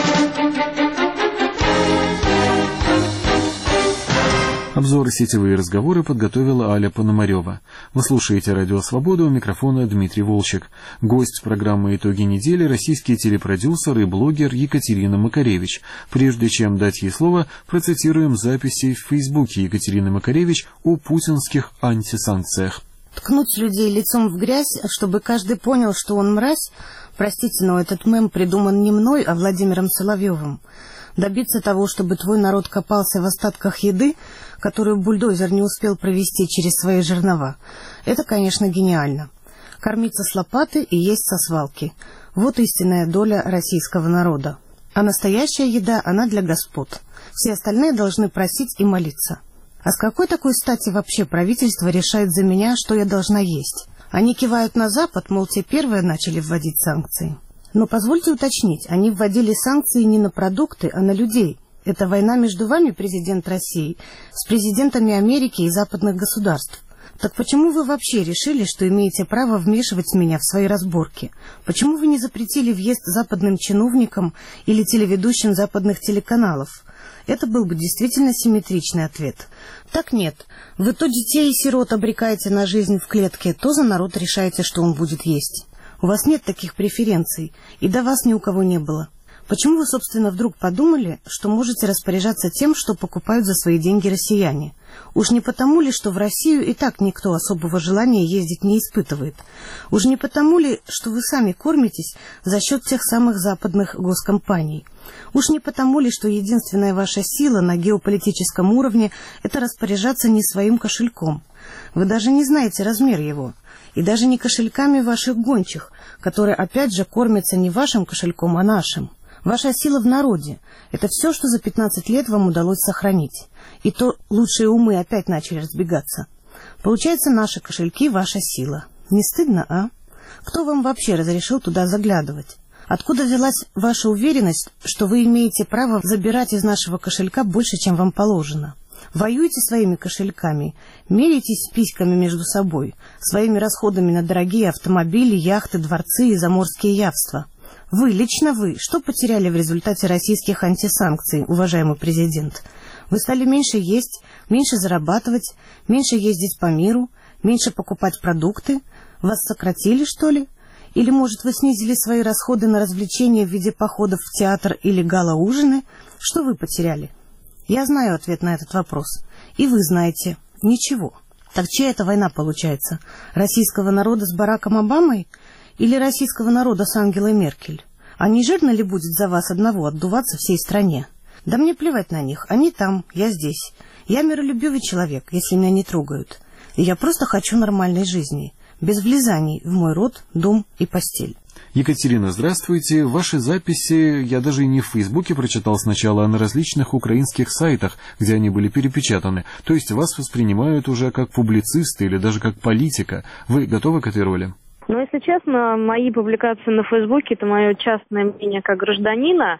Обзоры «Сетевые разговоры» подготовила Аля Пономарева. Вы слушаете «Радио Свобода», у микрофона Дмитрий Волчек. Гость программы «Итоги недели» — российский телепродюсер и блогер Екатерина Макаревич. Прежде чем дать ей слово, процитируем записи в Фейсбуке Екатерины Макаревич о путинских антисанкциях. Ткнуть людей лицом в грязь, чтобы каждый понял, что он мразь. Простите, но этот мем придуман не мной, а Владимиром Соловьевым. Добиться того, чтобы твой народ копался в остатках еды, которую бульдозер не успел провести через свои жернова, это, конечно, гениально. Кормиться с лопаты и есть со свалки. Вот истинная доля российского народа. А настоящая еда, она для господ. Все остальные должны просить и молиться. А с какой такой стати вообще правительство решает за меня, что я должна есть? Они кивают на Запад, мол, те первые начали вводить санкции. Но позвольте уточнить, они вводили санкции не на продукты, а на людей. Это война между вами, президент России, с президентами Америки и западных государств. Так почему вы вообще решили, что имеете право вмешивать меня в свои разборки? Почему вы не запретили въезд западным чиновникам или телеведущим западных телеканалов? Это был бы действительно симметричный ответ. Так нет. Вы то детей и сирот обрекаете на жизнь в клетке, то за народ решаете, что он будет есть. У вас нет таких преференций, и до вас ни у кого не было. Почему вы, собственно, вдруг подумали, что можете распоряжаться тем, что покупают за свои деньги россияне? Уж не потому ли, что в Россию и так никто особого желания ездить не испытывает? Уж не потому ли, что вы сами кормитесь за счет тех самых западных госкомпаний? Уж не потому ли, что единственная ваша сила на геополитическом уровне – это распоряжаться не своим кошельком? Вы даже не знаете размер его. И даже не кошельками ваших гончих, которые опять же кормятся не вашим кошельком, а нашим. Ваша сила в народе – это все, что за пятнадцать лет вам удалось сохранить. И то лучшие умы опять начали разбегаться. Получается, наши кошельки – ваша сила. Не стыдно, а? Кто вам вообще разрешил туда заглядывать? Откуда взялась ваша уверенность, что вы имеете право забирать из нашего кошелька больше, чем вам положено? Воюйте своими кошельками, меряйтесь письками между собой, своими расходами на дорогие автомобили, яхты, дворцы и заморские явства. Вы, лично вы, что потеряли в результате российских антисанкций, уважаемый президент? Вы стали меньше есть, меньше зарабатывать, меньше ездить по миру, меньше покупать продукты? Вас сократили, что ли? Или, может, вы снизили свои расходы на развлечения в виде походов в театр или гала-ужины? Что вы потеряли? Я знаю ответ на этот вопрос. И вы знаете. Ничего. Так чья это война получается? Российского народа с Бараком Обамой? Или российского народа с Ангелой Меркель? А не жирно ли будет за вас одного отдуваться всей стране? Да мне плевать на них. Они там, я здесь. Я миролюбивый человек, если меня не трогают. И я просто хочу нормальной жизни. Без влезаний в мой род, дом и постель. Екатерина, здравствуйте. Ваши записи я даже и не в Фейсбуке прочитал сначала, а на различных украинских сайтах, где они были перепечатаны. То есть вас воспринимают уже как публициста или даже как политика. Вы готовы к этой роли? Ну, если честно, мои публикации на Фейсбуке – это мое частное мнение как гражданина.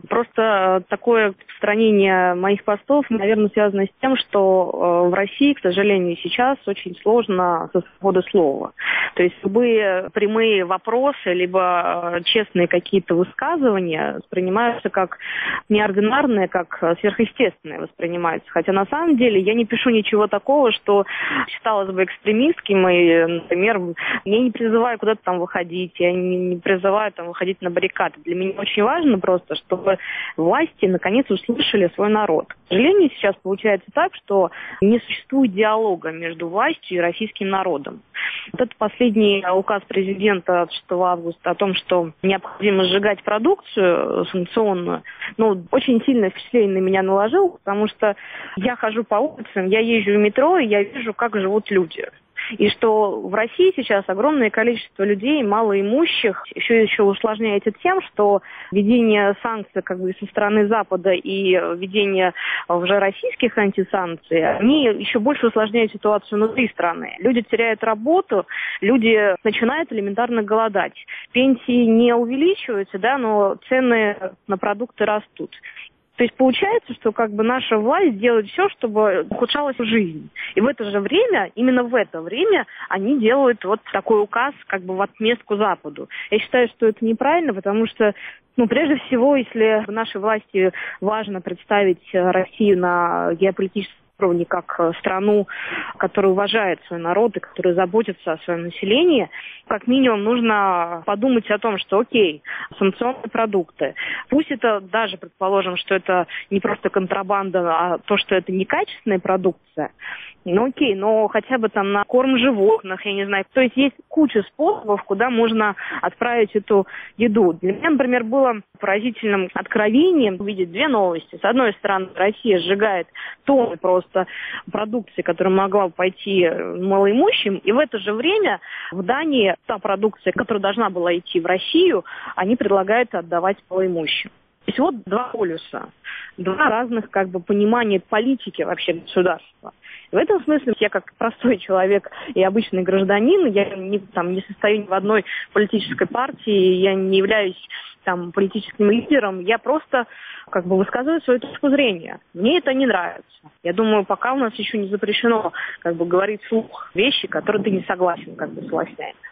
Просто такое распространение моих постов, наверное, связано с тем, что в России, к сожалению, сейчас очень сложно со свободой слова. То есть любые прямые вопросы, либо честные какие-то высказывания воспринимаются как неординарные, как сверхъестественные воспринимаются. Хотя на самом деле я не пишу ничего такого, что считалось бы экстремистским, и, например, мне не призываю куда-то там выходить, я не, не призываю там выходить на баррикады. Для меня очень важно просто, чтобы власти наконец услышали свой народ. К сожалению, сейчас получается так, что не существует диалога между властью и российским народом. Вот этот последний указ президента от шестого августа о том, что необходимо сжигать продукцию санкционную, ну, очень сильное впечатление на меня наложил, потому что я хожу по улицам, я езжу в метро, и я вижу, как живут люди. И что в России сейчас огромное количество людей, малоимущих, еще еще усложняется тем, что введение санкций как бы со стороны Запада и введение уже российских антисанкций, они еще больше усложняют ситуацию внутри страны. Люди теряют работу, люди начинают элементарно голодать. Пенсии не увеличиваются, да, но цены на продукты растут. То есть получается, что как бы наша власть делает все, чтобы ухудшалась жизнь. И в это же время, именно в это время, они делают вот такой указ как бы в отместку Западу. Я считаю, что это неправильно, потому что, ну, прежде всего, если нашей власти важно представить Россию на геополитическом уровне как страну, которая уважает свой народ и которая заботится о своем населении, как минимум нужно подумать о том, что окей, санкционные продукты, пусть это даже, предположим, что это не просто контрабанда, а то, что это некачественная продукция, ну окей, но хотя бы там на корм животных, я не знаю. То есть есть куча способов, куда можно отправить эту еду. Для меня, например, было поразительным откровением увидеть две новости. С одной стороны, Россия сжигает тонны просто продукции, которая могла бы пойти малоимущим, и в это же время в Дании та продукция, которая должна была идти в Россию, они предлагают отдавать малоимущим. То есть вот два полюса, два разных как бы понимания политики вообще государства. В этом смысле я как простой человек и обычный гражданин, я не, там, не состою ни в одной политической партии, я не являюсь там политическим лидером, я просто как бы высказываю свою точку зрения. Мне это не нравится. Я думаю, пока у нас еще не запрещено как бы говорить вслух вещи, которые ты не согласен как бы с властями.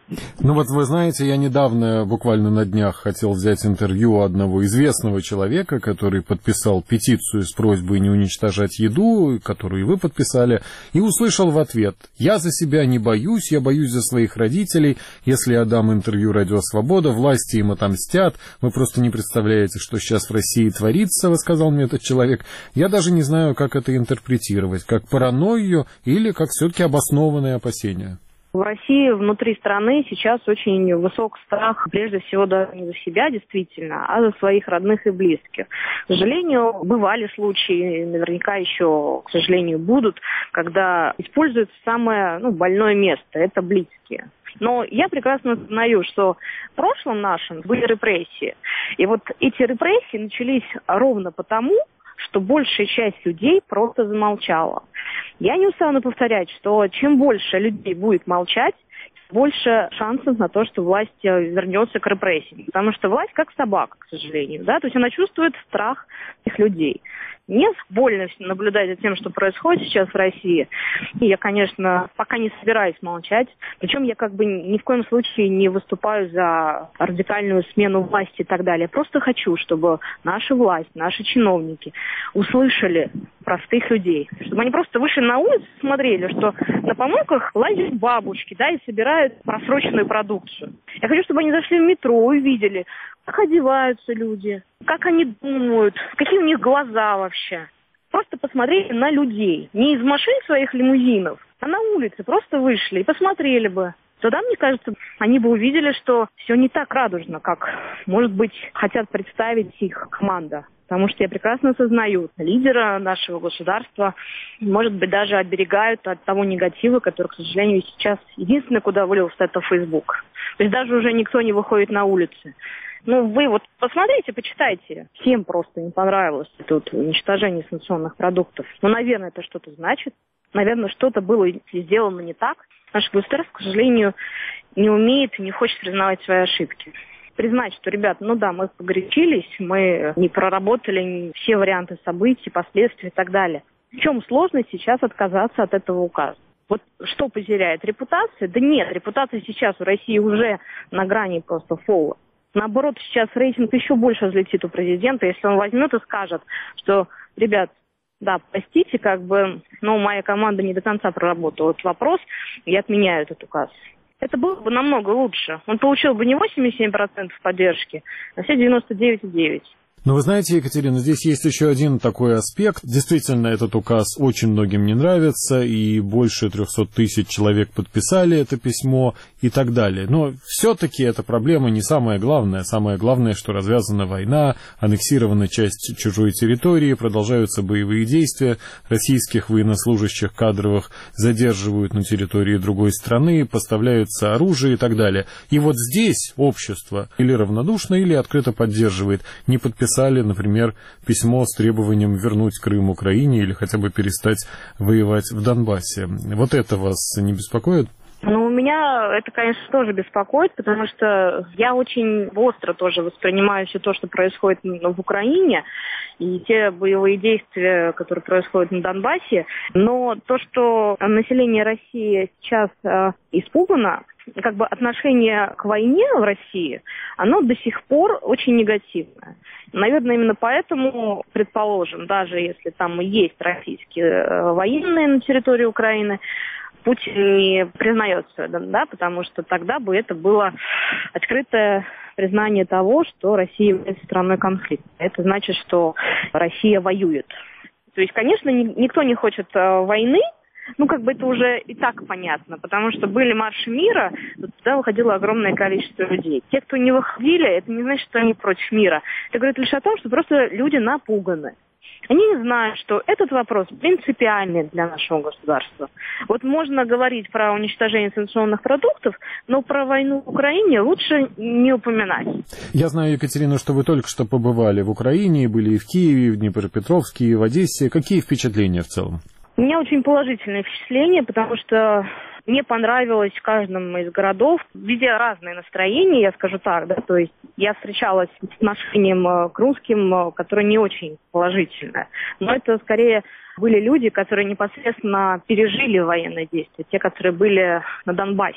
Ну вот вы знаете, я недавно, буквально на днях, хотел взять интервью у одного известного человека, который подписал петицию с просьбой не уничтожать еду, которую вы подписали, и услышал в ответ: «Я за себя не боюсь, я боюсь за своих родителей. Если я дам интервью «Радио Свобода», власти им отомстят. Вы просто не представляете, что сейчас в России творится», — сказал мне этот человек. Я даже не знаю, как это интерпретировать, как паранойю или как все-таки обоснованные опасения. В России внутри страны сейчас очень высок страх, прежде всего, даже не за себя действительно, а за своих родных и близких. К сожалению, бывали случаи, наверняка еще, к сожалению, будут, когда используется самое ну, больное место – это близкие. Но я прекрасно знаю, что в прошлом нашем были репрессии. И вот эти репрессии начались ровно потому, что большая часть людей просто замолчала. Я не устану повторять, что чем больше людей будет молчать, больше шансов на то, что власть вернется к репрессиям. Потому что власть как собака, к сожалению. Да? То есть она чувствует страх этих людей. Мне больно наблюдать за тем, что происходит сейчас в России. И я, конечно, пока не собираюсь молчать. Причем я как бы ни в коем случае не выступаю за радикальную смену власти и так далее. Я просто хочу, чтобы наша власть, наши чиновники услышали простых людей. Чтобы они просто вышли на улицу и смотрели, что на помойках лазят бабушки, да, и собирают просроченную продукцию. Я хочу, чтобы они зашли в метро, увидели, как одеваются люди, как они думают, какие у них глаза вообще. Просто посмотрели на людей. Не из машин своих лимузинов, а на улице просто вышли и посмотрели бы. Тогда, мне кажется, они бы увидели, что все не так радужно, как, может быть, хотят представить их команда. Потому что я прекрасно осознаю, лидера нашего государства, может быть, даже оберегают от того негатива, который, к сожалению, сейчас единственное, куда вылился, это Facebook. То есть даже уже никто не выходит на улицы. Ну, вы вот посмотрите, почитайте. Всем просто не понравилось тут уничтожение санкционных продуктов. Ну, наверное, это что-то значит. Наверное, что-то было сделано не так. Наше государство, к сожалению, не умеет и не хочет признавать свои ошибки. Признать, что, ребят, ну да, мы погорячились, мы не проработали все варианты событий, последствий и так далее. В чем сложность сейчас отказаться от этого указа? Вот что потеряет? Репутация? Да нет, репутация сейчас в России уже на грани просто фола. Наоборот, сейчас рейтинг еще больше взлетит у президента, если он возьмет и скажет, что, ребят, да, простите, как бы, но моя команда не до конца проработала этот вопрос, и отменяю этот указ. Это было бы намного лучше. Он получил бы не восемьдесят семь процентов поддержки, а все девяносто девять целых девять десятых. Но вы знаете, Екатерина, здесь есть еще один такой аспект. Действительно, этот указ очень многим не нравится, и больше трехсот тысяч человек подписали это письмо и так далее. Но все-таки эта проблема не самая главная. Самое главное, что развязана война, аннексирована часть чужой территории, продолжаются боевые действия, российских военнослужащих кадровых задерживают на территории другой страны, поставляются оружие и так далее. И вот здесь общество или равнодушно, или открыто поддерживает, не подписывает. Писали, например, письмо с требованием вернуть Крым Украине или хотя бы перестать воевать в Донбассе. Вот это вас не беспокоит? Ну, меня это, конечно, тоже беспокоит, потому что я очень остро тоже воспринимаю все то, что происходит в Украине, и те боевые действия, которые происходят на Донбассе. Но то, что население России сейчас э, испугано, как бы отношение к войне в России, оно до сих пор очень негативное. Наверное, именно поэтому, предположим, даже если там и есть российские военные на территории Украины, Путин не признается, да, потому что тогда бы это было открытое признание того, что Россия является страной конфликта. Это значит, что Россия воюет. То есть, конечно, никто не хочет войны. Ну, как бы это уже и так понятно, потому что были марши мира, туда выходило огромное количество людей. Те, кто не выходили, это не значит, что они против мира. Это говорит лишь о том, что просто люди напуганы. Они не знают, что этот вопрос принципиальный для нашего государства. Вот можно говорить про уничтожение санкционных продуктов, но про войну в Украине лучше не упоминать. Я знаю, Екатерина, что вы только что побывали в Украине, были и в Киеве, и в Днепропетровске, и в Одессе. Какие впечатления в целом? У меня очень положительное впечатление, потому что мне понравилось в каждом из городов. Везде разные настроения, я скажу так, да, то есть я встречалась с отношением к русским, которое не очень положительное. Но это скорее были люди, которые непосредственно пережили военные действия, те, которые были на Донбассе.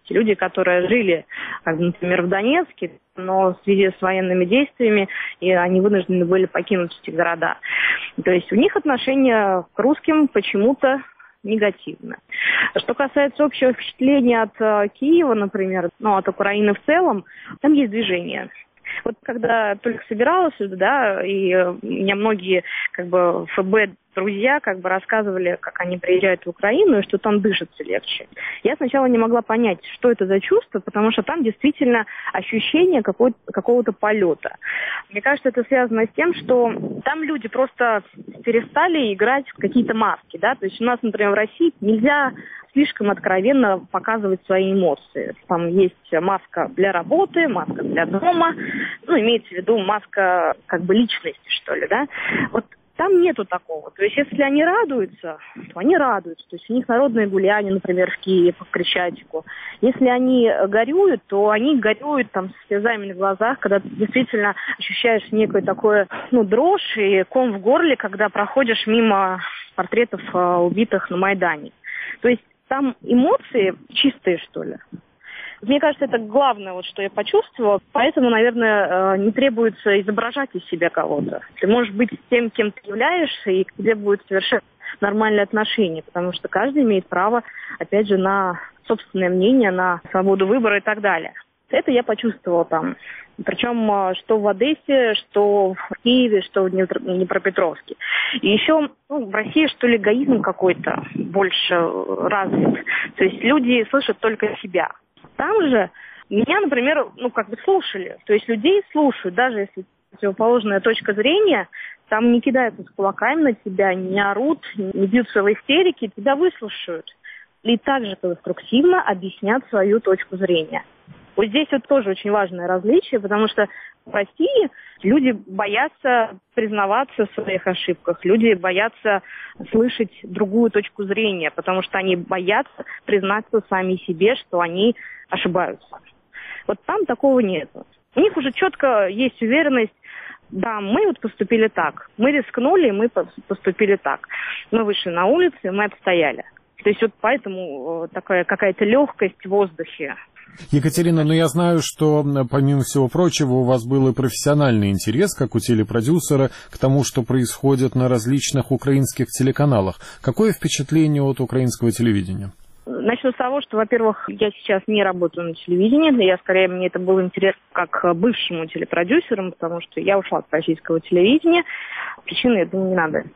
Люди, которые жили, как, например, в Донецке, но в связи с военными действиями и они вынуждены были покинуть эти города. То есть у них отношение к русским почему-то негативно. Что касается общего впечатления от э, Киева, например, ну, от Украины в целом, там есть движение. Вот когда только собиралась сюда, да, и у меня многие, как бы, ФБ друзья, как бы, рассказывали, как они приезжают в Украину и что там дышится легче. Я сначала не могла понять, что это за чувство, потому что там действительно ощущение какого-то, какого-то полета. Мне кажется, это связано с тем, что там люди просто перестали играть в какие-то маски, да, то есть у нас, например, в России нельзя слишком откровенно показывать свои эмоции. Там есть маска для работы, маска для дома, ну, имеется в виду маска, как бы, личности, что ли, да. Вот там нету такого. То есть, если они радуются, то они радуются. То есть, у них народные гуляния, например, в Киеве по Крещатику. Если они горюют, то они горюют там с слезами на глазах, когда ты действительно ощущаешь некое такое, ну, дрожь и ком в горле, когда проходишь мимо портретов uh, убитых на Майдане. То есть, там эмоции чистые, что ли. Мне кажется, это главное, вот, что я почувствовала. Поэтому, наверное, не требуется изображать из себя кого-то. Ты можешь быть тем, кем ты являешься, и к тебе будет совершенно нормальное отношение, потому что каждый имеет право, опять же, на собственное мнение, на свободу выбора и так далее. Это я почувствовала там. Причем что в Одессе, что в Киеве, что в Днепропетровске. И еще, ну, в России, что ли, эгоизм какой-то больше развит. То есть люди слышат только себя. Там же меня, например, ну, как бы слушали. То есть людей слушают, даже если противоположная точка зрения, там не кидаются с кулаками на тебя, не орут, не бьются в истерике, тебя выслушают. И также конструктивно объяснят свою точку зрения. Вот здесь вот тоже очень важное различие, потому что в России люди боятся признаваться в своих ошибках, люди боятся слышать другую точку зрения, потому что они боятся признаться сами себе, что они ошибаются. Вот там такого нет. У них уже четко есть уверенность, да, мы вот поступили так, мы рискнули, мы поступили так. Мы вышли на улицу, и мы отстояли. То есть вот поэтому такая какая-то легкость в воздухе. Екатерина, ну я знаю, что, помимо всего прочего, у вас был и профессиональный интерес, как у телепродюсера, к тому, что происходит на различных украинских телеканалах. Какое впечатление от украинского телевидения? Начну с того, что, во-первых, я сейчас не работаю на телевидении, я, скорее, мне это был интерес как бывшему телепродюсеру, потому что я ушла с российского телевидения. Причины, я думаю, не надо.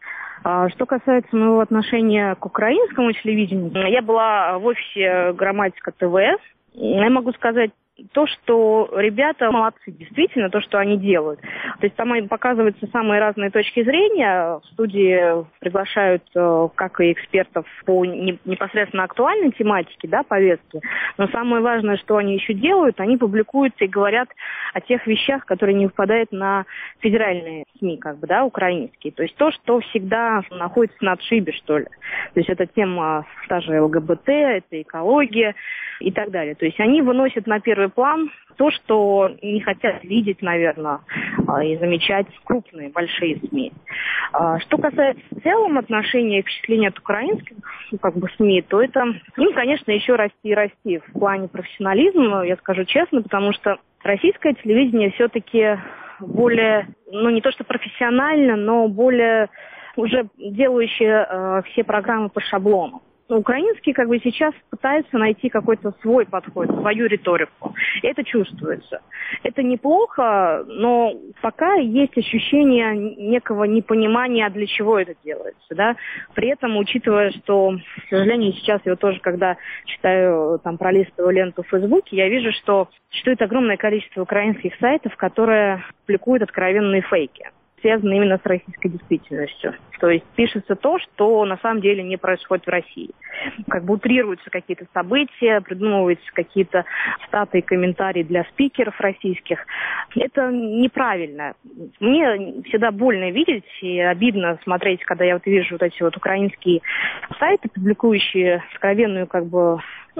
Что касается моего отношения к украинскому телевидению, я была в офисе Громадика ТВ. Я могу сказать то, что ребята молодцы, действительно, то, что они делают. То есть там показываются самые разные точки зрения. В студии приглашают как и экспертов по непосредственно актуальной тематике, да, повестке. Но самое важное, что они еще делают, они публикуют и говорят о тех вещах, которые не выпадают на федеральные СМИ, как бы, да, украинские. То есть то, что всегда находится на отшибе, что ли. То есть это тема та же ЛГБТ, это экология и так далее. То есть они выносят на первый план то, что не хотят видеть, наверное, и замечать крупные, большие СМИ. Что касается в целом отношения и впечатления от украинских, ну, как бы, СМИ, то это им, конечно, еще расти и расти в плане профессионализма, я скажу честно, потому что российское телевидение все-таки более, ну, не то что профессионально, но более уже делающее э, все программы по шаблону. Украинские, как бы, сейчас пытаются найти какой-то свой подход, свою риторику. И это чувствуется. Это неплохо, но пока есть ощущение некого непонимания, для чего это делается, да. При этом, учитывая, что, к сожалению, сейчас я тоже, когда читаю, там, пролистываю ленту в Фейсбуке, я вижу, что существует огромное количество украинских сайтов, которые публикуют откровенные фейки, связаны именно с российской действительностью. То есть пишется то, что на самом деле не происходит в России. Как бы утрируются какие-то события, придумываются какие-то статы и комментарии для спикеров российских. Это неправильно. Мне всегда больно видеть и обидно смотреть, когда я вот вижу вот эти вот украинские сайты, публикующие откровенную, как бы,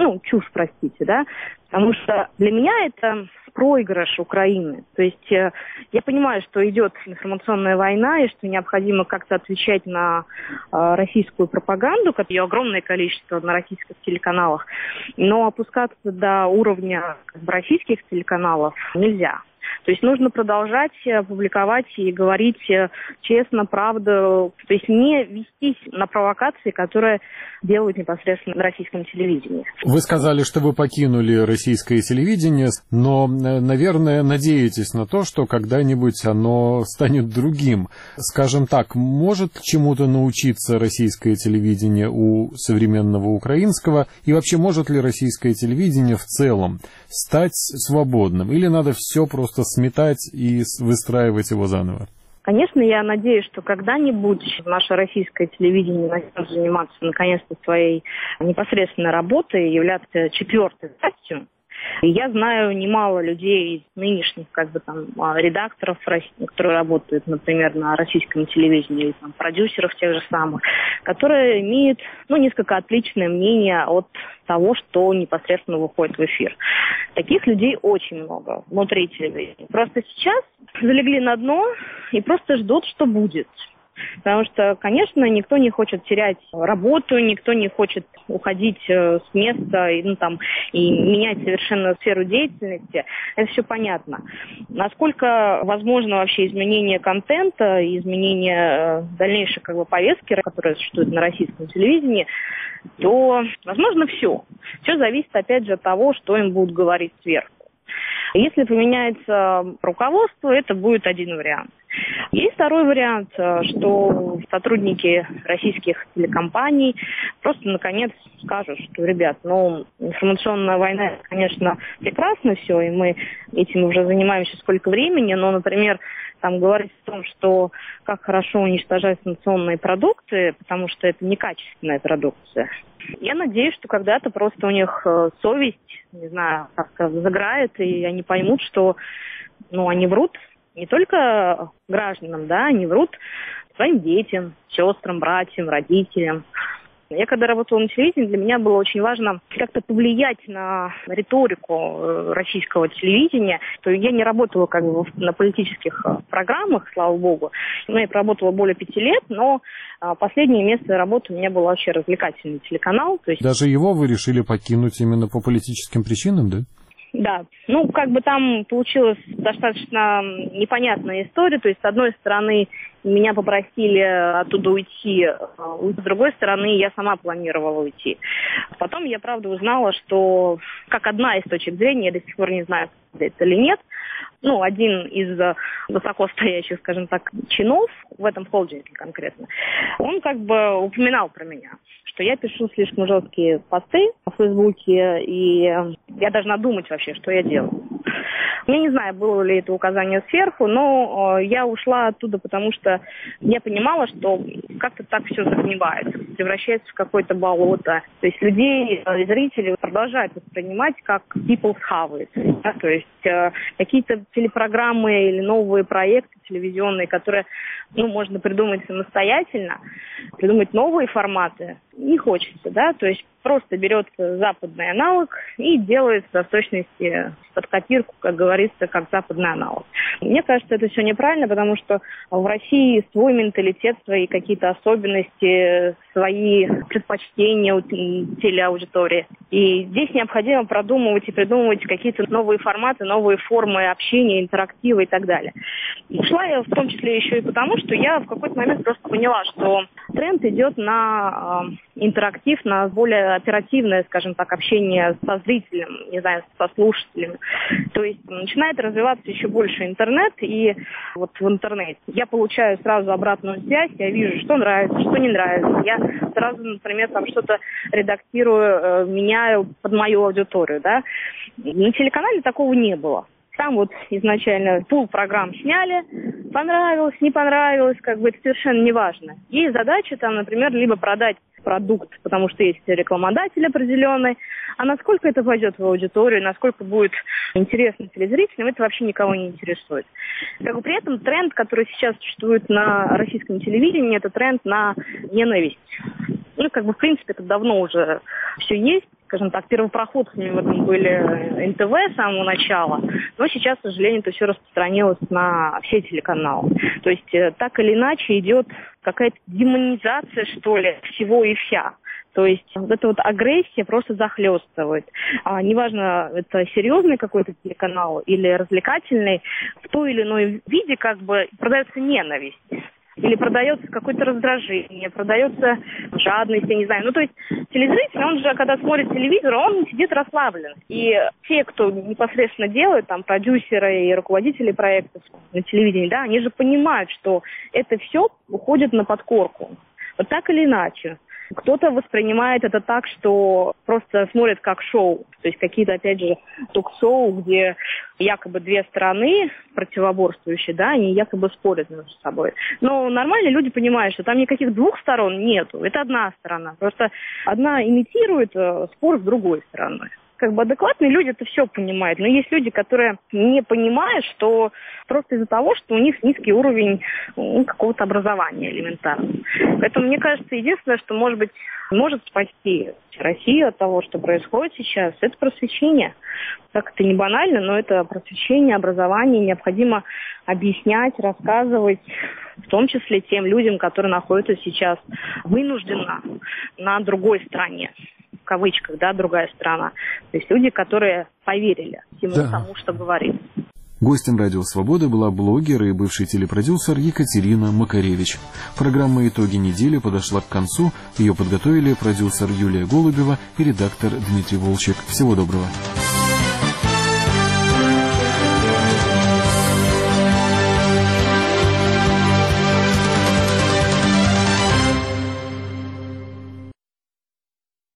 ну, чушь, простите, да, потому что для меня это проигрыш Украины. То есть э, я понимаю, что идет информационная война и что необходимо как-то отвечать на э, российскую пропаганду, как ее огромное количество на российских телеканалах, но опускаться до уровня как бы, российских телеканалов нельзя. То есть нужно продолжать публиковать и говорить честно, правду, то есть не вестись на провокации, которые делают непосредственно на российском телевидении. Вы сказали, что вы покинули российское телевидение, но, наверное, надеетесь на то, что когда-нибудь оно станет другим. Скажем так, может чему-то научиться российское телевидение у современного украинского? И вообще, может ли российское телевидение в целом стать свободным? Или надо все просто сметать и выстраивать его заново? Конечно, я надеюсь, что когда-нибудь наше российское телевидение начнет заниматься наконец-то своей непосредственной работой и являться четвертой властью. И я знаю немало людей из нынешних как бы там редакторов, которые работают, например, на российском телевидении, или там, продюсеров тех же самых, которые имеют ну, несколько отличное мнение от того, что непосредственно выходит в эфир. Таких людей очень много внутри телевидения. Просто сейчас залегли на дно и просто ждут, что будет. Потому что, конечно, никто не хочет терять работу, никто не хочет уходить с места и, ну, там, и менять совершенно сферу деятельности. Это все понятно. Насколько возможно вообще изменение контента, изменение дальнейшей как бы, повестки, которая существует на российском телевидении, то возможно все. Все зависит, опять же, от того, что им будут говорить сверху. Если поменяется руководство, это будет один вариант. Есть второй вариант, что сотрудники российских телекомпаний просто наконец скажут, что, ребят, ну, информационная война, конечно, прекрасно все, и мы этим уже занимаемся сколько времени, но, например, там говорить о том, что как хорошо уничтожать санкционные продукты, потому что это некачественная продукция. Я надеюсь, что когда-то просто у них совесть, не знаю, как-то заграет, и они поймут, что, ну, они врут не только гражданам, да, они врут своим детям, сестрам, братьям, родителям. Я когда работала на телевидении, для меня было очень важно как-то повлиять на риторику российского телевидения. То я не работала как бы на политических программах, слава богу. Я проработала более пяти лет, но последнее место работы у меня был вообще развлекательный телеканал. То есть... Даже его вы решили покинуть именно по политическим причинам, да? Да, ну, как бы там получилась достаточно непонятная история, то есть, с одной стороны, меня попросили оттуда уйти, с другой стороны, я сама планировала уйти. Потом я, правда, узнала, что, как одна из точек зрения, я до сих пор не знаю, это или нет, ну, один из высокостоящих, скажем так, чинов в этом холдинге конкретно, он как бы упоминал про меня, что я пишу слишком жесткие посты в Фейсбуке, и я должна думать вообще, что я делаю. Я не знаю, было ли это указание сверху, но я ушла оттуда, потому что я понимала, что как-то так все загнивает, превращается в какое-то болото. То есть людей, зрители продолжают воспринимать как people's harvest. Да? То есть э, какие-то телепрограммы или новые проекты телевизионные, которые ну, можно придумать самостоятельно, придумать новые форматы, не хочется, да, то есть просто берется западный аналог и делается в точности под копирку, как говорится, как западный аналог. Мне кажется, это все неправильно, потому что в России свой менталитет, свои какие-то особенности, свои предпочтения у телеаудитории. И здесь необходимо продумывать и придумывать какие-то новые форматы, новые формы общения, интерактива и так далее. Ушла я в том числе еще и потому, что я в какой-то момент просто поняла, что тренд идет на э, интерактив, на более оперативное, скажем так, общение со зрителем, не знаю, со слушателями. То есть начинает развиваться еще больше интернет, и вот в интернете я получаю сразу обратную связь, я вижу, что нравится, что не нравится. Я сразу, например, там что-то редактирую, меняю под мою аудиторию, да. На телеканале такого не было. Там вот изначально пул программ сняли, понравилось, не понравилось, как бы это совершенно не важно. Есть задача там, например, либо продать продукт, потому что есть рекламодатель определенный, а насколько это пойдет в аудиторию, насколько будет интересно телезрителям, это вообще никого не интересует. Как бы при этом тренд, который сейчас существует на российском телевидении, это тренд на ненависть. Ну, как бы, в принципе, это давно уже все есть. скажем так, первопроходцами в этом были эн тэ вэ с самого начала, но сейчас, к сожалению, это все распространилось на все телеканалы. То есть так или иначе идет какая-то демонизация, что ли, всего и вся. То есть вот эта вот агрессия просто захлестывает. А, неважно, это серьезный какой-то телеканал или развлекательный, в той или иной виде как бы продается ненависть. Или продается какое-то раздражение, продается жадность, я не знаю. Ну, то есть телезритель, он же, когда смотрит телевизор, он сидит расслаблен. И те, кто непосредственно делает, там, продюсеры и руководители проектов на телевидении, да, они же понимают, что это все уходит на подкорку. Вот так или иначе. Кто-то воспринимает это так, что просто смотрит как шоу. То есть какие-то, опять же, ток-шоу, где якобы две стороны противоборствующие, да, они якобы спорят между собой. Но нормальные люди понимают, что там никаких двух сторон нету. Это одна сторона. Просто одна имитирует спор с другой стороной. Как бы адекватные люди это все понимают, но есть люди, которые не понимают, что просто из-за того, что у них низкий уровень ну, какого-то образования элементарно. Поэтому мне кажется, единственное, что может быть может спасти Россию от того, что происходит сейчас, это просвещение. Так это не банально, но это просвещение, образование. Необходимо объяснять, рассказывать, в том числе тем людям, которые находятся сейчас вынужденно на другой стороне. В кавычках, да, другая страна. То есть люди, которые поверили всему да. тому, что говорит. Гостем «Радио Свобода» была блогер и бывший телепродюсер Екатерина Макаревич. Программа «Итоги недели» подошла к концу. Ее подготовили продюсер Юлия Голубева и редактор Дмитрий Волчек. Всего доброго.